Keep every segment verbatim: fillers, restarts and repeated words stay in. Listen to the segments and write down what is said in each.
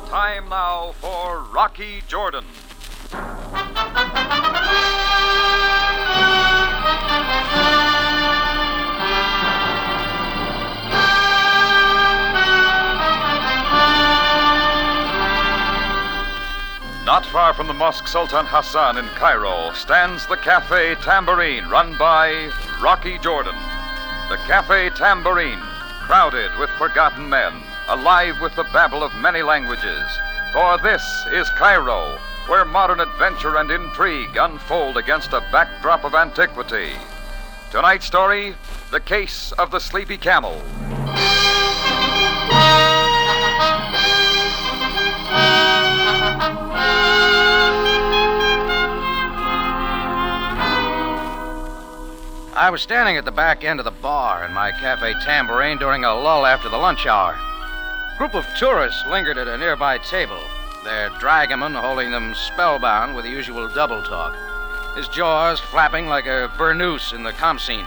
Time now for Rocky Jordan. Not far from the Mosque Sultan Hassan in Cairo stands the Cafe Tambourine, run by Rocky Jordan. The Cafe Tambourine, crowded with forgotten men, alive with the babble of many languages. For this is Cairo, where modern adventure and intrigue unfold against a backdrop of antiquity. Tonight's story, The Case of the Sleepy Camel. I was standing at the back end of the bar in my Cafe Tambourine during a lull after the lunch hour. A group of tourists lingered at a nearby table, their dragoman holding them spellbound with the usual double talk, his jaws flapping like a burnoose in the com scene.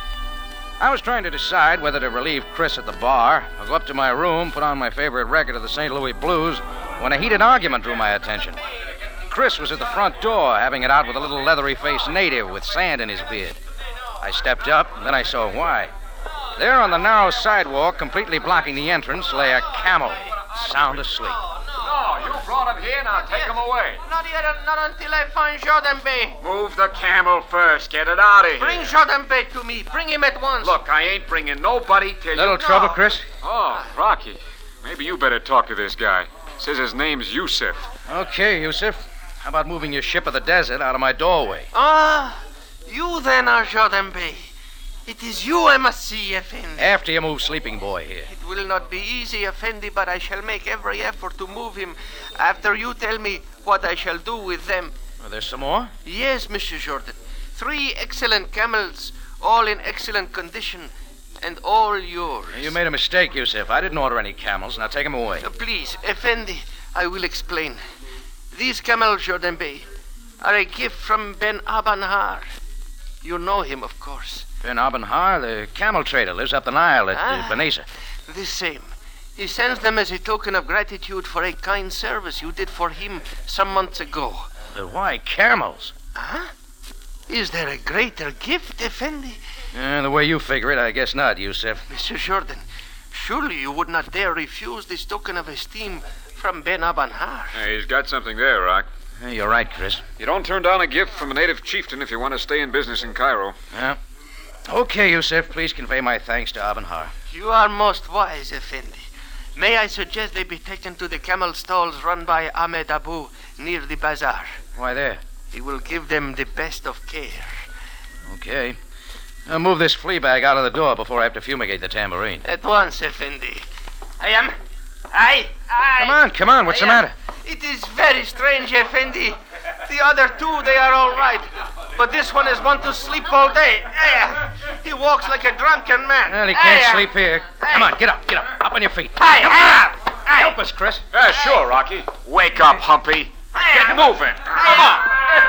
I was trying to decide whether to relieve Chris at the bar or go up to my room, put on my favorite record of the Saint Louis Blues, when a heated argument drew my attention. Chris was at the front door, having it out with a little leathery-faced native with sand in his beard. I stepped up, and then I saw why. There on the narrow sidewalk, completely blocking the entrance, lay a camel, sound asleep. No, you brought him here, now take him away. Not yet, not until I find Jordan Bey. Move the camel first. Get it out of here. Bring Jordan Bey to me. Bring him at once. Look, I ain't bringing nobody till Little you... trouble, No. Chris? Oh, Rocky. Maybe you better talk to this guy. Says his name's Yusuf. Okay, Yusuf. How about moving your ship of the desert out of my doorway? Ah, you then are Jordan Bey. It is you I must see, Effendi. After you move Sleeping Boy here. It will not be easy, Effendi, but I shall make every effort to move him after you tell me what I shall do with them. Are there some more? Yes, Mister Jordan. Three excellent camels, all in excellent condition, and all yours. You made a mistake, Yusuf. I didn't order any camels. Now take them away. Uh, please, Effendi, I will explain. These camels, Jordan Bey, are a gift from Ben Abanhar. You know him, of course. Ben Abenhar, the camel trader, lives up the Nile at Ah. uh, Beniza. The same. He sends them as a token of gratitude for a kind service you did for him some months ago. Uh, why camels? Huh? Is there a greater gift, Effendi? Uh, the way you figure it, I guess not, Yusuf. Mister Jordan, surely you would not dare refuse this token of esteem from Ben Abanhar. Hey, he's got something there, Rock. Uh, you're right, Chris. You don't turn down a gift from a native chieftain if you want to stay in business in Cairo. Yeah. Okay, Yusuf, please convey my thanks to Abenhar. You are most wise, Effendi. May I suggest they be taken to the camel stalls run by Ahmed Abu near the bazaar? Why there? He will give them the best of care. Okay. Now move this flea bag out of the door before I have to fumigate the tambourine. At once, Effendi. I am... I... I... Come on, come on, what's the I am- matter? It is very strange, Effendi. The other two, they are all right. But this one has want to sleep all day. Eh, He walks like a drunken man. Well, he can't Eh, sleep here. Come on, get up, get up. Up on your feet. Hey, hey, hey. Help us, Chris. Yeah, sure, Rocky. Wake up, Humpy. Get moving. Come on.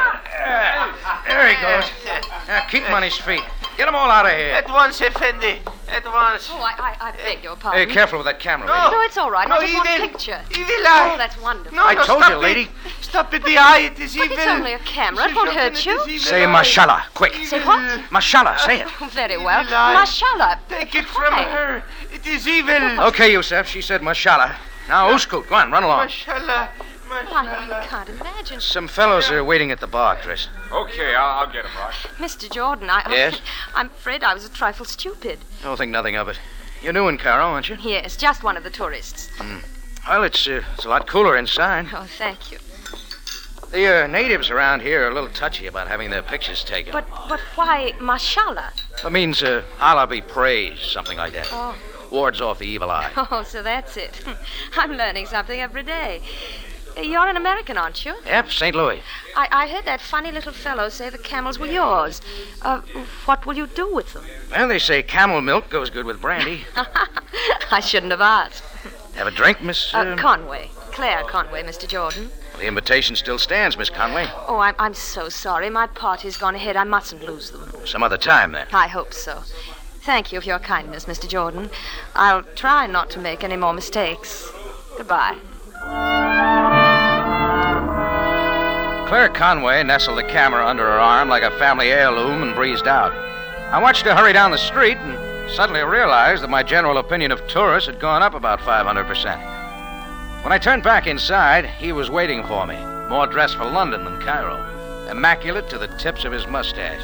There he goes. Now keep him on his feet. Get them all out of here. At once, Effendi. At once. Oh, I, I, I beg your Hey, pardon. careful with that camera, No. lady. No, it's all right. No, I just want a evil. picture. Evil eye. Oh, that's wonderful. No, I no, told stop you, it. lady. Stop it, the eye. It is But evil. it's only a camera. It Mister won't Jordan, hurt it you. is evil Say eye. mashallah, quick. Say what? Mashallah, say it. Oh, very well. Evil eye. Mashallah. Take it from Why? her. It is evil. Okay, Yusuf, she said mashallah. Now, Uskut, go on, run along. Mashallah. Why, Mashallah. you can't imagine. Some fellows are waiting at the bar, Chris. Okay, I'll, I'll get him, Rock. Mister Jordan, I... Yes? I'm afraid I was a trifle stupid. Don't think nothing of it. You're new in Cairo, aren't you? Yes, just one of the tourists. Well, it's, uh, it's a lot cooler inside. Oh, thank you. The uh, natives around here are a little touchy about having their pictures taken. But but why mashallah? It means uh, Allah be praised, something like that. Oh. Wards off the evil eye. Oh, so that's it. I'm learning something every day. Uh, You're an American, aren't you? Yep, Saint Louis. I, I heard that funny little fellow say the camels were yours. Uh, what will you do with them? Well, they say camel milk goes good with brandy. I shouldn't have asked. Have a drink, Miss... Uh, Uh, Conway. Claire Conway, Mister Jordan. the invitation still stands, Miss Conway. Oh, I'm, I'm so sorry. My party's gone ahead. I mustn't lose them. Some other time, then. I hope so. Thank you for your kindness, Mister Jordan. I'll try not to make any more mistakes. Goodbye. Claire Conway nestled the camera under her arm like a family heirloom and breezed out. I watched her hurry down the street and suddenly realized that my general opinion of tourists had gone up about five hundred percent. When I turned back inside, he was waiting for me, more dressed for London than Cairo, immaculate to the tips of his mustache.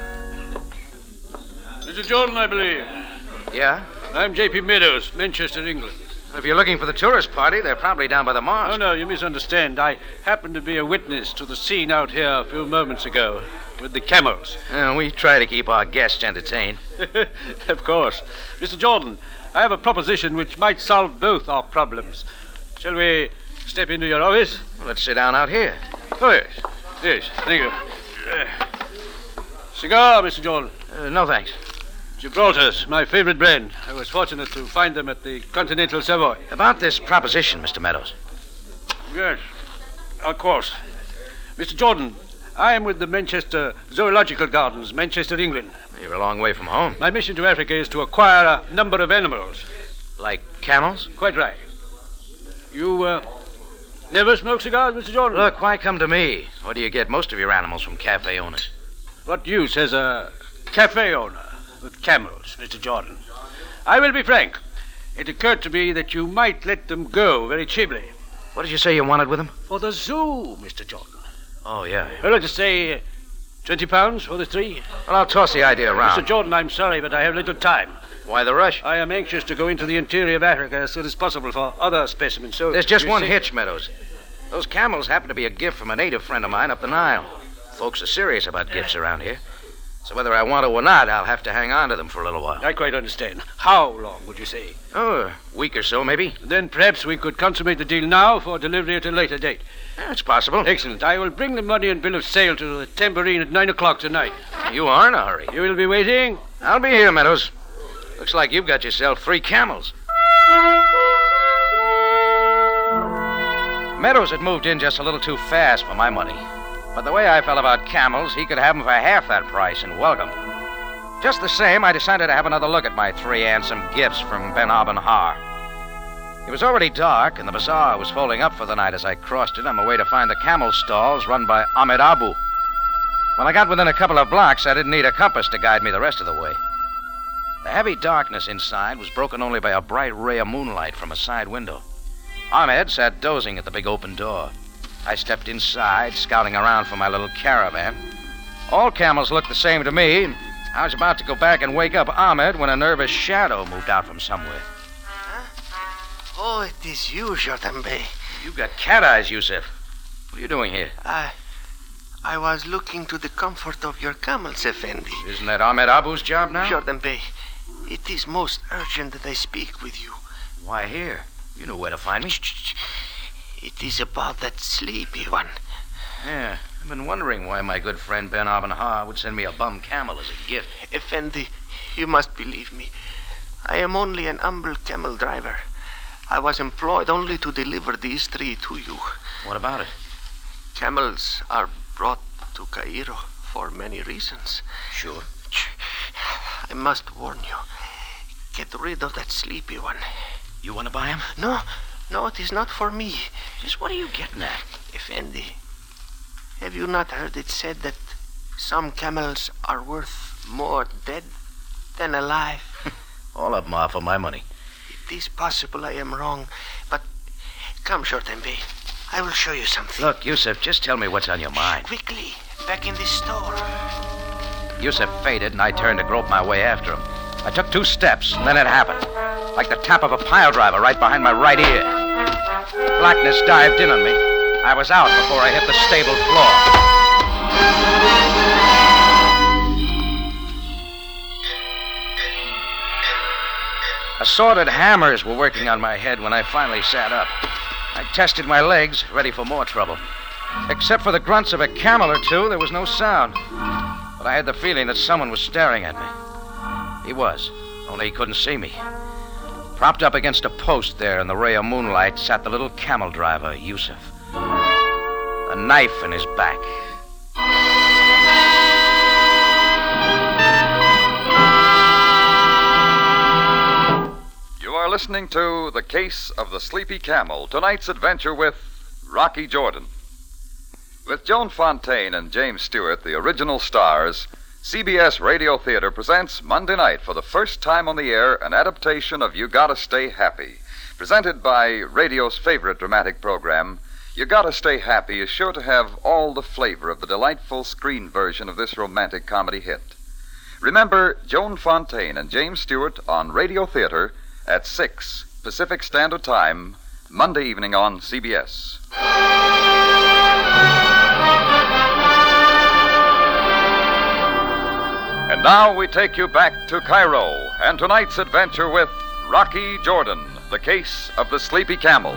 Mister Jordan, I believe. Yeah? I'm J P Meadows, Manchester, England. If you're looking for the tourist party, they're probably down by the mosque. Oh, no, you misunderstand. I happened to be a witness to the scene out here a few moments ago with the camels. Uh, we try to keep our guests entertained. Of course. Mister Jordan, I have a proposition which might solve both our problems. Shall we step into your office? Well, let's sit down out here. Oh, yes. Yes, thank you. Uh, cigar, Mister Jordan. Uh, no, thanks. Gibraltar's my favorite brand. I was fortunate to find them at the Continental Savoy. About this proposition, Mister Meadows. Yes, of course. Mister Jordan, I am with the Manchester Zoological Gardens, Manchester, England. You're a long way from home. My mission to Africa is to acquire a number of animals. Like camels? Quite right. You, uh, never smoke cigars, Mister Jordan? Look, why come to me? Or do you get most of your animals from cafe owners? What use has a cafe owner with camels, Mister Jordan? I will be frank. It occurred to me that you might let them go very cheaply. What did you say you wanted with them? For the zoo, Mister Jordan. Oh, yeah. I'd like to say twenty pounds for the three. Well, I'll toss the idea around. Mister Jordan, I'm sorry, but I have little time. Why the rush? I am anxious to go into the interior of Africa as soon as possible for other specimens. So There's just you one see- hitch, Meadows. Those camels happen to be a gift from a native friend of mine up the Nile. Folks are serious about gifts around here. So whether I want to or not, I'll have to hang on to them for a little while. I quite understand. How long would you say? Oh, a week or so, maybe. Then perhaps we could consummate the deal now for delivery at a later date. Yeah, it's possible. Excellent. I will bring the money and bill of sale to the Tambourine at nine o'clock tonight. You are in a hurry. You will be waiting? I'll be here, Meadows. Looks like you've got yourself three camels. Meadows had moved in just a little too fast for my money. But the way I felt about camels, he could have them for half that price and welcome. Just the same, I decided to have another look at my three handsome gifts from Ben Aben Har. It was already dark, and the bazaar was folding up for the night as I crossed it on my way to find the camel stalls run by Ahmed Abu. When I got within a couple of blocks, I didn't need a compass to guide me the rest of the way. The heavy darkness inside was broken only by a bright ray of moonlight from a side window. Ahmed sat dozing at the big open door. I stepped inside, scouting around for my little caravan. All camels looked the same to me. I was about to go back and wake up Ahmed when a nervous shadow moved out from somewhere. Huh? Oh, it is you, Jordan Bey. You've got cat eyes, Yusuf. What are you doing here? I... I was looking to the comfort of your camels, Effendi. Isn't that Ahmed Abu's job now? Jordan Bey, it is most urgent that I speak with you. Why here? You know where to find me. It is about that sleepy one. Yeah, I've been wondering why my good friend Ben Aben Har would send me a bum camel as a gift. Effendi, you must believe me. I am only an humble camel driver. I was employed only to deliver these three to you. What about it? Camels are brought to Cairo for many reasons. Sure. I must warn you. Get rid of that sleepy one. You want to buy him? No, no, it is not for me. Just what are you getting at? Effendi, have you not heard it said that some camels are worth more dead than alive? All of them are for my money. It is possible I am wrong, but come, Jordan Bey. I will show you something. Look, Yusuf, just tell me what's on your mind. Quickly, back in the store. Yusuf faded, and I turned to grope my way after him. I took two steps, and then it happened. Like the tap of a pile driver right behind my right ear. Blackness dived in on me. I was out before I hit the stable floor. Assorted hammers were working on my head when I finally sat up. I tested my legs, ready for more trouble. Except for the grunts of a camel or two, there was no sound. But I had the feeling that someone was staring at me. He was, only he couldn't see me. Propped up against a post there in the ray of moonlight sat the little camel driver, Yusuf. A knife in his back. You are listening to The Case of the Sleepy Camel, tonight's adventure with Rocky Jordan. With Joan Fontaine and James Stewart, the original stars, C B S Radio Theater presents Monday night for the first time on the air an adaptation of You Gotta Stay Happy. Presented by radio's favorite dramatic program, You Gotta Stay Happy is sure to have all the flavor of the delightful screen version of this romantic comedy hit. Remember Joan Fontaine and James Stewart on Radio Theater at six Pacific Standard Time, Monday evening on C B S. And now we take you back to Cairo and tonight's adventure with Rocky Jordan, the case of the Sleepy Camel.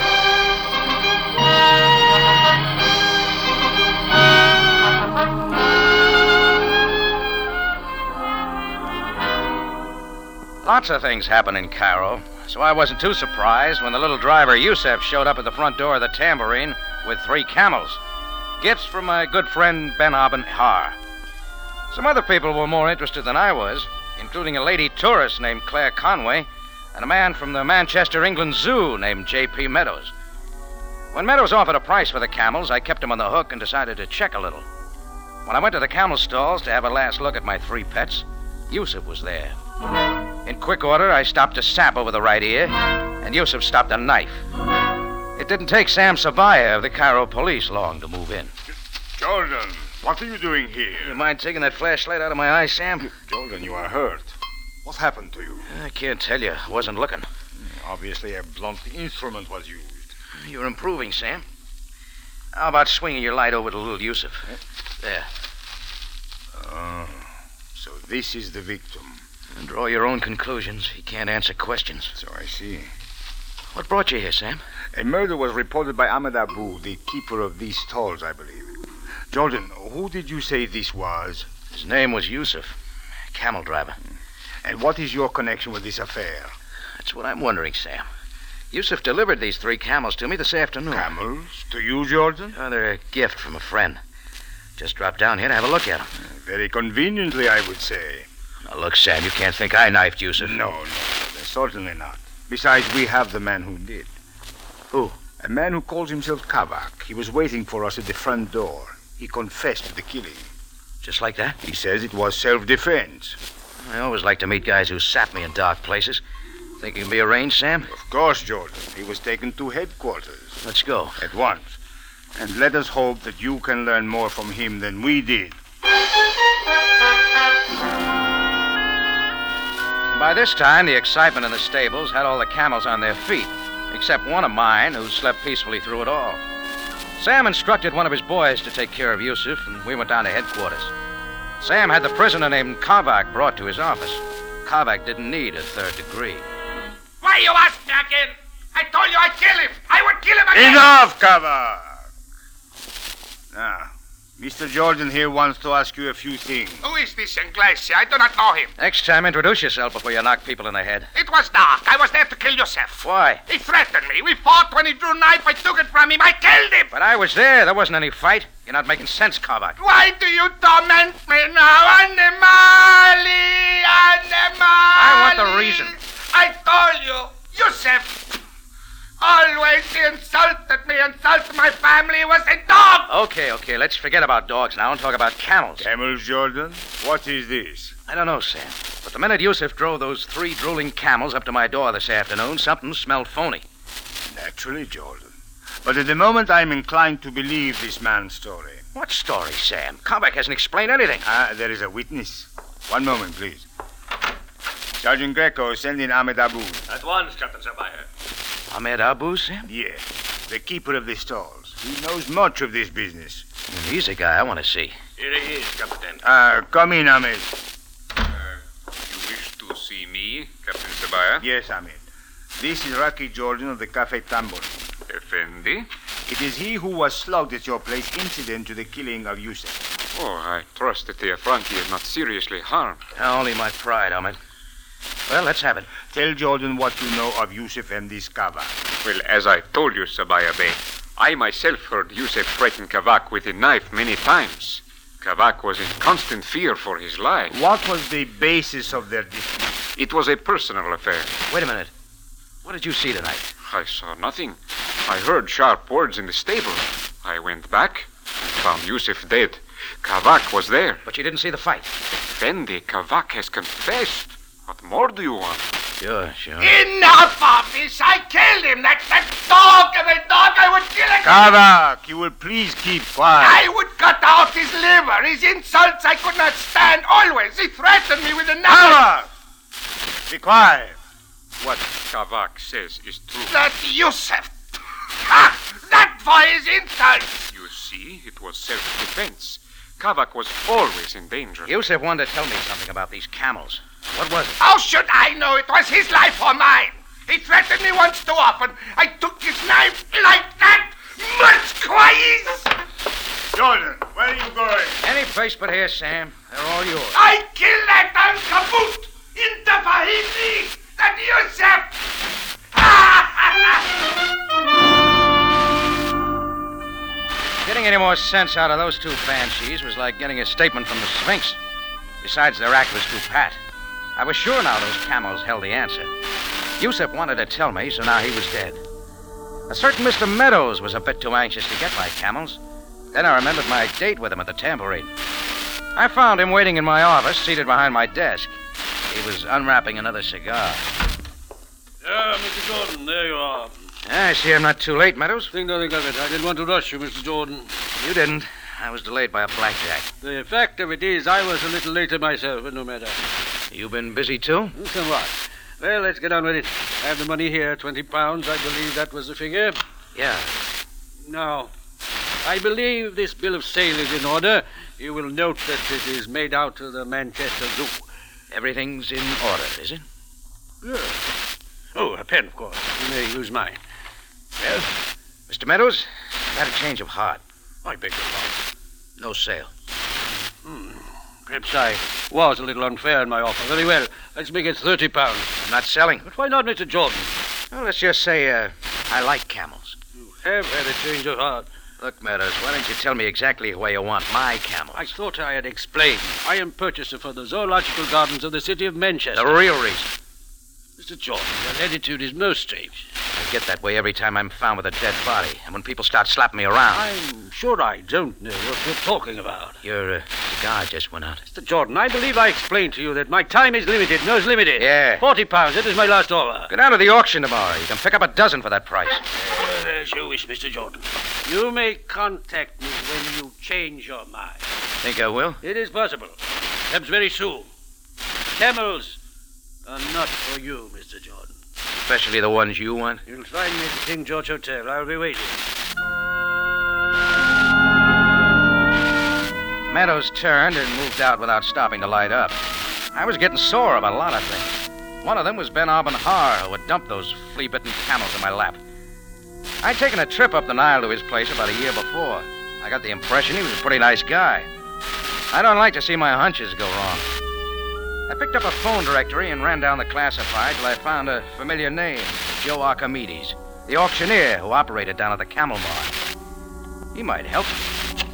Lots of things happen in Cairo, so I wasn't too surprised when the little driver Yusef showed up at the front door of the Tambourine with three camels. Gifts from my good friend Ben Aben Har. Some other people were more interested than I was, including a lady tourist named Claire Conway and a man from the Manchester, England Zoo named J P Meadows. When Meadows offered a price for the camels, I kept him on the hook and decided to check a little. When I went to the camel stalls to have a last look at my three pets, Yusef was there. In quick order, I stopped a sap over the right ear, and Yusef stopped a knife. It didn't take Sam Sabaya of the Cairo police long to move in. Jordan, what are you doing here? You mind taking that flashlight out of my eye, Sam? Jordan, you are hurt. What happened to you? I can't tell you. I wasn't looking. Obviously, a blunt instrument was used. You're improving, Sam. How about swinging your light over to little Yusef? There. Oh, so this is the victim. And draw your own conclusions. He can't answer questions. So I see. What brought you here, Sam? A murder was reported by Ahmed Abu, the keeper of these stalls, I believe. Jordan, who did you say this was? His name was Yusef, camel driver. And what is your connection with this affair? That's what I'm wondering, Sam. Yusef delivered these three camels to me this afternoon. Camels? To you, Jordan? Oh, they're a gift from a friend. Just dropped down here to have a look at them. Very conveniently, I would say. Now, look, Sam, you can't think I knifed Yusef. No, no, certainly not. Besides, we have the man who did. Who? A man who calls himself Kavak. He was waiting for us at the front door. He confessed to the killing. Just like that? He says it was self-defense. I always like to meet guys who sap me in dark places. Think it can be arranged, Sam? Of course, Jordan. He was taken to headquarters. Let's go. At once. And let us hope that you can learn more from him than we did. By this time, the excitement in the stables had all the camels on their feet, except one of mine, who slept peacefully through it all. Sam instructed one of his boys to take care of Yusef, and we went down to headquarters. Sam had the prisoner named Kavak brought to his office. Kavak didn't need a third degree. Why you ask me again? I told you I'd kill him. I would kill him again. Enough, Kavak! Now, Mister Jordan here wants to ask you a few things. Who is this Inglese? I do not know him. Next time, introduce yourself before you knock people in the head. It was dark. I was there to kill Yusef. Why? He threatened me. We fought. When he drew a knife, I took it from him. I killed him. But I was there. There wasn't any fight. You're not making sense, Kavak. Why do you torment me now? Animali! Animali! I want the reason. I told you. Yusef always insulted me, insulted my family. He was a dog. Okay, okay. Let's forget about dogs now and talk about camels. Camels, Jordan? What is this? I don't know, Sam. But the minute Yusef drove those three drooling camels up to my door this afternoon, something smelled phony. Naturally, Jordan. But at the moment, I'm inclined to believe this man's story. What story, Sam? Kavak hasn't explained anything. Ah, there is a witness. One moment, please. Sergeant Greco, send in Ahmed Abu. At once, Captain Sabaya. Ahmed Abu, Sam? Yes, the keeper of the stalls. He knows much of this business. He's the guy I want to see. Here he is, Captain. Ah, uh, come in, Ahmed. Uh, you wish to see me, Captain Sabaya? Yes, Ahmed. This is Rocky Jordan of the Cafe Tambourine. Effendi? It is he who was slugged at your place incident to the killing of Yusef. Oh, I trust that the Affronti is not seriously harmed. Only my pride, Ahmed. Well, let's have it. Tell Jordan what you know of Yusef and this Kavak. Well, as I told you, Sabaya Bey, I myself heard Yusef threaten Kavak with a knife many times. Kavak was in constant fear for his life. What was the basis of their dispute? It was a personal affair. Wait a minute. What did you see tonight? I saw nothing. I heard sharp words in the stable. I went back and found Yusuf dead. Kavak was there. But you didn't see the fight? Effendi, Kavak has confessed. What more do you want? Sure, sure. Enough of this! I killed him! That, that dog of a dog! I would kill him! Kavak, you will please keep quiet. I would cut out his liver! His insults I could not stand always! He threatened me with a knife! Kavak! Be quiet. What Kavak says is true. That Yusuf! Ha! That for his insults! You see, it was self-defense. Kavak was always in danger. Yusuf wanted to tell me something about these camels. What was it? How should I know it was his life or mine? He threatened me once too often. I took his knife like that. Much quiet! Jordan, where are you going? Any place but here, Sam. They're all yours. I killed that Ankabut! Inta Fahimi! That Yusuf! Getting any more sense out of those two banshees was like getting a statement from the Sphinx. Besides, their act was too pat. I was sure now those camels held the answer. Yusuf wanted to tell me, so now he was dead. A certain Mister Meadows was a bit too anxious to get my camels. Then I remembered my date with him at the Tambourine. I found him waiting in my office, seated behind my desk. He was unwrapping another cigar. Ah, Mister Jordan, there you are. I see I'm not too late, Meadows. Think nothing of it. I didn't want to rush you, Mister Jordan. You didn't. I was delayed by a blackjack. The fact of it is, I was a little later myself, but no matter. You been busy, too? Somewhat. Well, let's get on with it. I have the money here, twenty pounds. I believe that was the figure. Yeah. Now, I believe this bill of sale is in order. You will note that it is made out to the Manchester Zoo. Everything's in order, is it? Yes. Oh, a pen, of course. You may use mine. Well, Mister Meadows, I've had a change of heart. I beg your pardon. No sale. Hmm. Perhaps I was a little unfair in my offer. Very well. Let's make it thirty pounds. I'm not selling. But why not, Mister Jordan? Well, let's just say uh, I like camels. You have had a change of heart. Look, Meadows, why don't you tell me exactly where you want my camels? I thought I had explained. I am purchaser for the zoological gardens of the city of Manchester. The real reason. Mister Jordan, your attitude is most strange. I get that way every time I'm found with a dead body, and when people start slapping me around. I'm sure I don't know what you're talking about. Your uh, cigar just went out. Mister Jordan, I believe I explained to you that my time is limited. Nose limited. Yeah. Forty pounds. That is my last offer. Go down to the auction tomorrow. You can pick up a dozen for that price. Uh, as you wish, Mister Jordan. You may contact me when you change your mind. Think I will? It is possible. Perhaps very soon. Camels are not for you, Mister Jordan. Especially the ones you want? You'll find me at the King George Hotel. I'll be waiting. Meadows turned and moved out without stopping to light up. I was getting sore about a lot of things. One of them was Ben Aben Har, who had dumped those flea-bitten camels in my lap. I'd taken a trip up the Nile to his place about a year before. I got the impression he was a pretty nice guy. I don't like to see my hunches go wrong. I picked up a phone directory and ran down the classified till I found a familiar name, Joe Archimedes, the auctioneer who operated down at the Camel Bar. He might help me.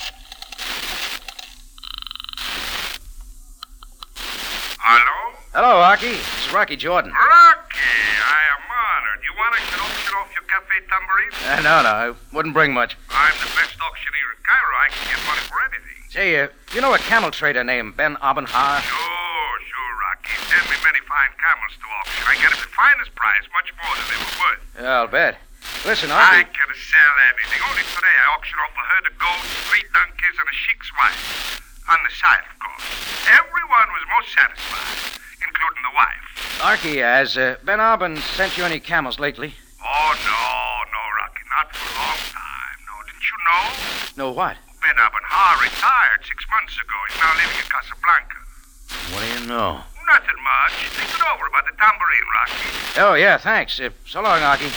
Hello? Hello, Archie. This is Rocky Jordan. Rocky, I am honored. You want I should auction off your cafe tambourine? Uh, no, no, I wouldn't bring much. I'm the best auctioneer in Cairo. I can get money for anything. Say, uh, you know a camel trader named Ben Aben Har? Sure, sure, Rocky. Send me many fine camels to auction. I get them the finest price, much more than they were worth. Yeah, I'll bet. Listen, I Archie. can sell anything. Only today I auctioned off a herd of goats, three donkeys, and a sheik's wife. On the side, of course. Everyone was most satisfied, including the wife. Archie, has uh, Ben Aben sent you any camels lately? Oh, no, no, Rocky. Not for a long time. No, didn't you know? No, what? Ben Aben Har retired six months ago. He's now living in Casablanca. What do you know? Nothing much. Think it over about the tambourine, Rocky. Oh, yeah, thanks. Uh, so long, Archie.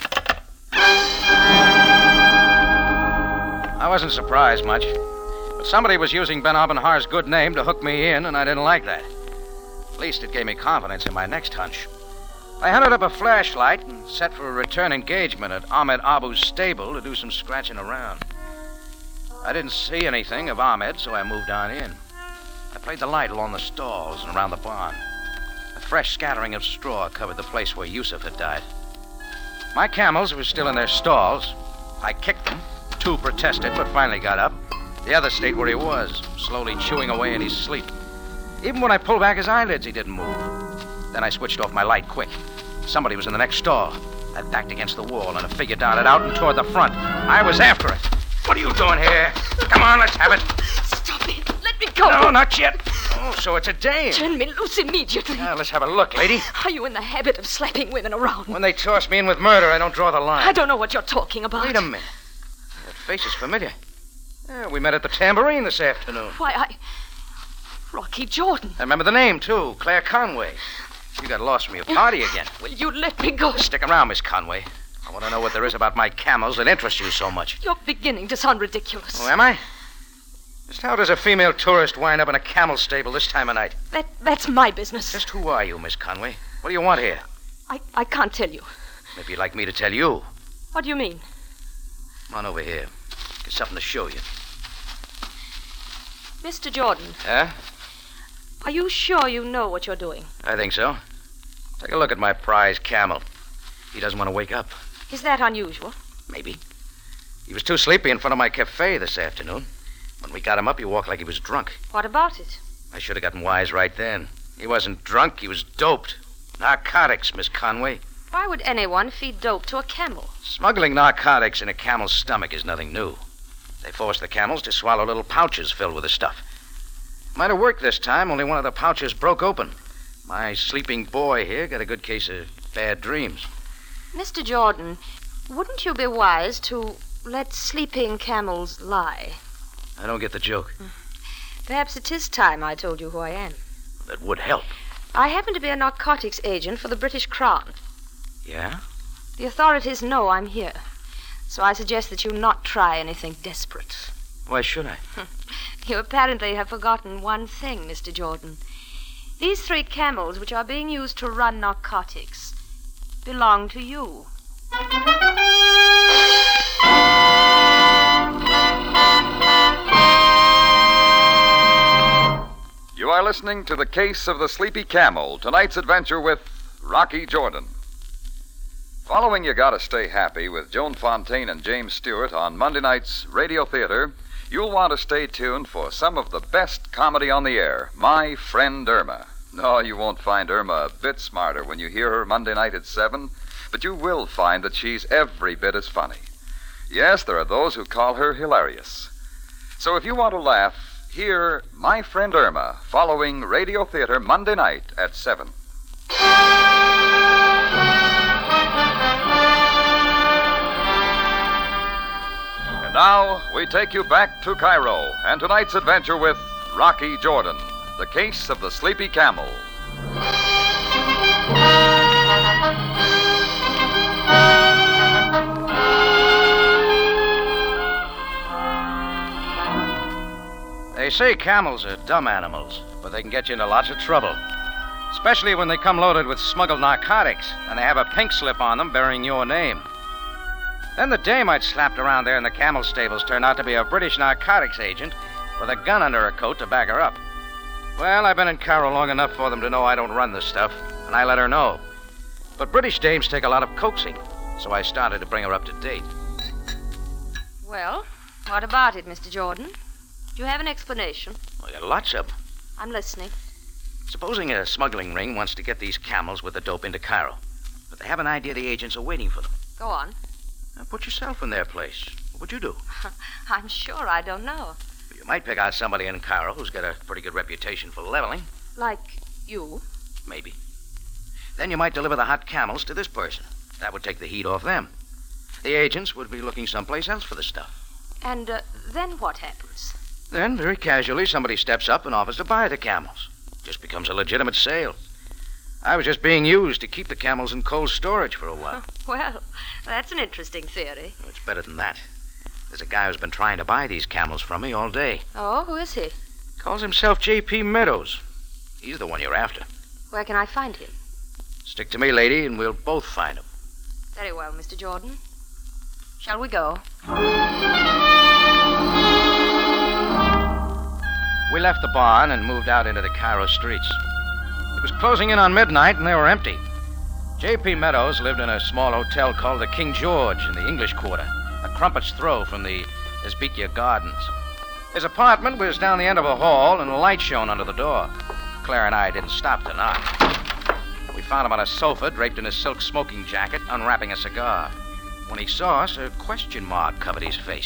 I wasn't surprised much. But somebody was using Ben Aben Har's good name to hook me in, and I didn't like that. At least it gave me confidence in my next hunch. I hunted up a flashlight and set for a return engagement at Ahmed Abu's stable to do some scratching around. I didn't see anything of Ahmed, so I moved on in. I played the light along the stalls and around the barn. A fresh scattering of straw covered the place where Yusuf had died. My camels were still in their stalls. I kicked them. Two protested, but finally got up. The other stayed where he was, slowly chewing away in his sleep. Even when I pulled back his eyelids, he didn't move. Then I switched off my light quick. Somebody was in the next stall. I backed against the wall, and a figure darted out and toward the front. I was after it. What are you doing here? Come on, let's have it. Stop it. Let me go. No, not yet. Oh, so it's a dame. Turn me loose immediately. Now, let's have a look, lady. Are you in the habit of slapping women around? When they toss me in with murder, I don't draw the line. I don't know what you're talking about. Wait a minute. That face is familiar. Yeah, we met at the Tambourine this afternoon. Why, I... Rocky Jordan. I remember the name, too. Claire Conway. You got lost from your party again. Will you let me go? Stick around, Miss Conway. I want to know what there is about my camels that interests you so much. You're beginning to sound ridiculous. Oh, am I? Just how does a female tourist wind up in a camel stable this time of night? That That's my business. Just who are you, Miss Conway? What do you want here? I, I can't tell you. Maybe you'd like me to tell you. What do you mean? Come on over here. Got something to show you. Mister Jordan. Huh? Are you sure you know what you're doing? I think so. Take a look at my prize camel. He doesn't want to wake up. Is that unusual? Maybe. He was too sleepy in front of my cafe this afternoon. When we got him up, he walked like he was drunk. What about it? I should have gotten wise right then. He wasn't drunk, he was doped. Narcotics, Miss Conway. Why would anyone feed dope to a camel? Smuggling narcotics in a camel's stomach is nothing new. They force the camels to swallow little pouches filled with the stuff. Might have worked this time, only one of the pouches broke open. My sleeping boy here got a good case of bad dreams. Mister Jordan, wouldn't you be wise to let sleeping camels lie? I don't get the joke. Perhaps it is time I told you who I am. That would help. I happen to be a narcotics agent for the British Crown. Yeah? The authorities know I'm here. So I suggest that you not try anything desperate. Why should I? You apparently have forgotten one thing, Mister Jordan. These three camels, which are being used to run narcotics, belong to you. You are listening to The Case of the Sleepy Camel, tonight's adventure with Rocky Jordan. Following You Gotta Stay Happy with Joan Fontaine and James Stewart on Monday night's Radio Theater, you'll want to stay tuned for some of the best comedy on the air, My Friend Irma. No, you won't find Irma a bit smarter when you hear her Monday night at seven, but you will find that she's every bit as funny. Yes, there are those who call her hilarious. So if you want to laugh, hear My Friend Irma following Radio Theater Monday night at seven. And now, we take you back to Cairo and tonight's adventure with Rocky Jordan, The Case of the Sleepy Camel. They say camels are dumb animals, but they can get you into lots of trouble. Especially when they come loaded with smuggled narcotics, and they have a pink slip on them bearing your name. Then the dame I'd slapped around there in the camel stables turned out to be a British narcotics agent with a gun under her coat to back her up. Well, I've been in Cairo long enough for them to know I don't run this stuff, and I let her know. But British dames take a lot of coaxing, so I started to bring her up to date. Well, what about it, Mister Jordan? Do you have an explanation? Well, there are lots of them. I'm listening. Supposing a smuggling ring wants to get these camels with the dope into Cairo, but they have an idea the agents are waiting for them. Go on. Now, put yourself in their place. What would you do? I'm sure I don't know. You might pick out somebody in Cairo who's got a pretty good reputation for leveling. Like you? Maybe. Then you might deliver the hot camels to this person. That would take the heat off them. The agents would be looking someplace else for the stuff. And uh, then what happens? Then, very casually, somebody steps up and offers to buy the camels. Just becomes a legitimate sale. I was just being used to keep the camels in cold storage for a while. Well, that's an interesting theory. It's better than that. There's a guy who's been trying to buy these camels from me all day. Oh, who is he? Calls himself J P Meadows. He's the one you're after. Where can I find him? Stick to me, lady, and we'll both find him. Very well, Mister Jordan. Shall we go? We left the barn and moved out into the Cairo streets. It was closing in on midnight, and they were empty. J P Meadows lived in a small hotel called the King George in the English Quarter, a crumpet's throw from the Esbekia Gardens. His apartment was down the end of a hall and a light shone under the door. Claire and I didn't stop to knock. We found him on a sofa, draped in a silk smoking jacket, unwrapping a cigar. When he saw us, a question mark covered his face.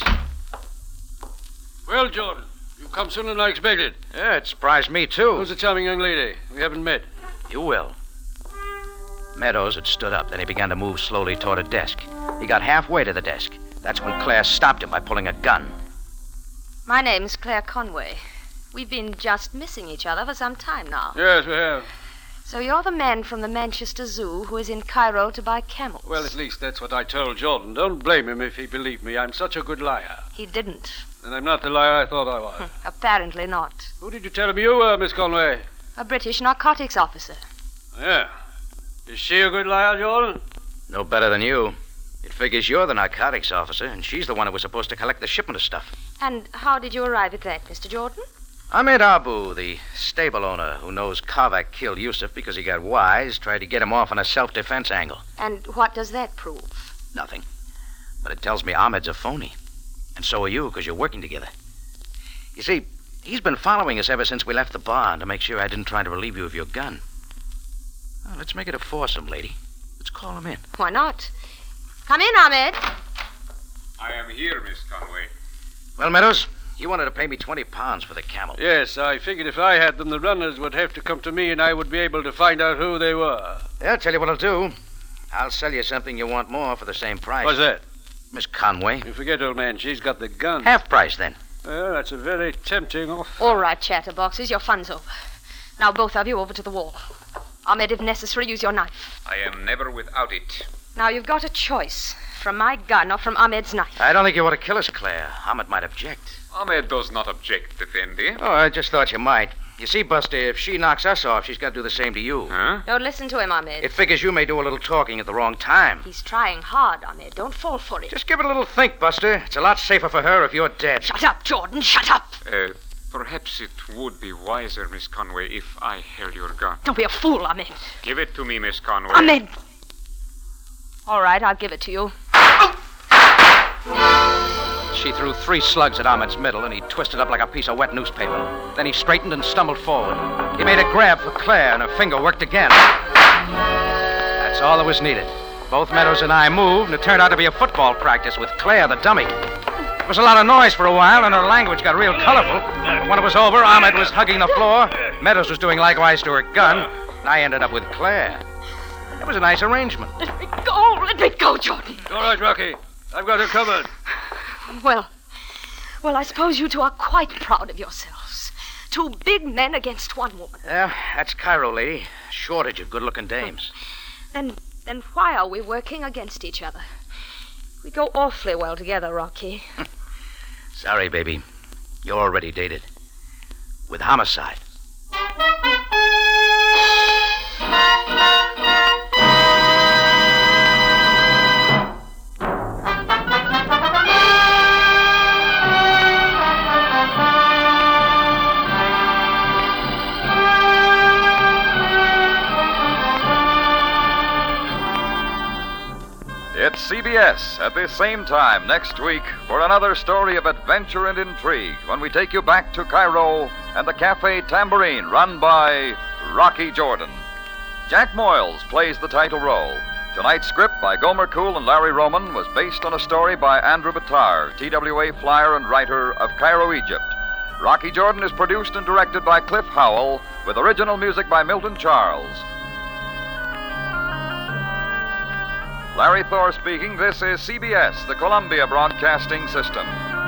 Well, Jordan, you've come sooner than I expected. Yeah, it surprised me, too. Who's the charming young lady? We haven't met. You will. Meadows had stood up, then he began to move slowly toward a desk. He got halfway to the desk. That's when Claire stopped him by pulling a gun. My name's Claire Conway. We've been just missing each other for some time now. Yes, we have. So you're the man from the Manchester Zoo who is in Cairo to buy camels. Well, at least that's what I told Jordan. Don't blame him if he believed me. I'm such a good liar. He didn't. And I'm not the liar I thought I was. Apparently not. Who did you tell him you were, Miss Conway? A British narcotics officer. Yeah. Is she a good liar, Jordan? No better than you. It figures you're the narcotics officer, and she's the one who was supposed to collect the shipment of stuff. And how did you arrive at that, Mister Jordan? Ahmed Abu, the stable owner who knows Kavak killed Yusuf because he got wise, tried to get him off on a self-defense angle. And what does that prove? Nothing. But it tells me Ahmed's a phony. And so are you, because you're working together. You see, he's been following us ever since we left the barn to make sure I didn't try to relieve you of your gun. Well, let's make it a foursome, lady. Let's call him in. Why not? Come in, Ahmed. I am here, Miss Conway. Well, Meadows, you wanted to pay me twenty pounds for the camel. Yes, I figured if I had them, the runners would have to come to me and I would be able to find out who they were. Yeah, I'll tell you what I'll do. I'll sell you something you want more for the same price. What's that? Miss Conway. You forget, old man, she's got the gun. Half price, then. Well, that's a very tempting offer. All right, chatterboxes, your fun's over. Now both of you over to the wall. Ahmed, if necessary, use your knife. I am never without it. Now you've got a choice. From my gun or from Ahmed's knife. I don't think you want to kill us, Claire. Ahmed might object. Ahmed does not object, Effendi. Oh, I just thought you might. You see, Buster, if she knocks us off, she's got to do the same to you. Huh? Don't listen to him, Ahmed. It figures you may do a little talking at the wrong time. He's trying hard, Ahmed. Don't fall for it. Just give it a little think, Buster. It's a lot safer for her if you're dead. Shut up, Jordan. Shut up. Uh, perhaps it would be wiser, Miss Conway, if I held your gun. Don't be a fool, Ahmed. Give it to me, Miss Conway. Ahmed. All right, I'll give it to you. She threw three slugs at Ahmed's middle, and he twisted up like a piece of wet newspaper. Then he straightened and stumbled forward. He made a grab for Claire, and her finger worked again. That's all that was needed. Both Meadows and I moved, and it turned out to be a football practice with Claire, the dummy. There was a lot of noise for a while, and her language got real colorful. But when it was over, Ahmed was hugging the floor, Meadows was doing likewise to her gun, and I ended up with Claire. It was a nice arrangement. Let me go. Let me go, Jordan. All right, Rocky. I've got her covered. Well, well, I suppose you two are quite proud of yourselves. Two big men against one woman. Yeah, that's Cairo, lady. Shortage of good-looking dames. Then, then why are we working against each other? We go awfully well together, Rocky. Sorry, baby. You're already dated. With homicide. It's C B S at this same time next week for another story of adventure and intrigue when we take you back to Cairo and the Cafe Tambourine run by Rocky Jordan. Jack Moyles plays the title role. Tonight's script by Gomer Cool and Larry Roman was based on a story by Andrew Battar, T W A flyer and writer of Cairo, Egypt. Rocky Jordan is produced and directed by Cliff Howell with original music by Milton Charles. Larry Thor speaking. This is C B S, the Columbia Broadcasting System.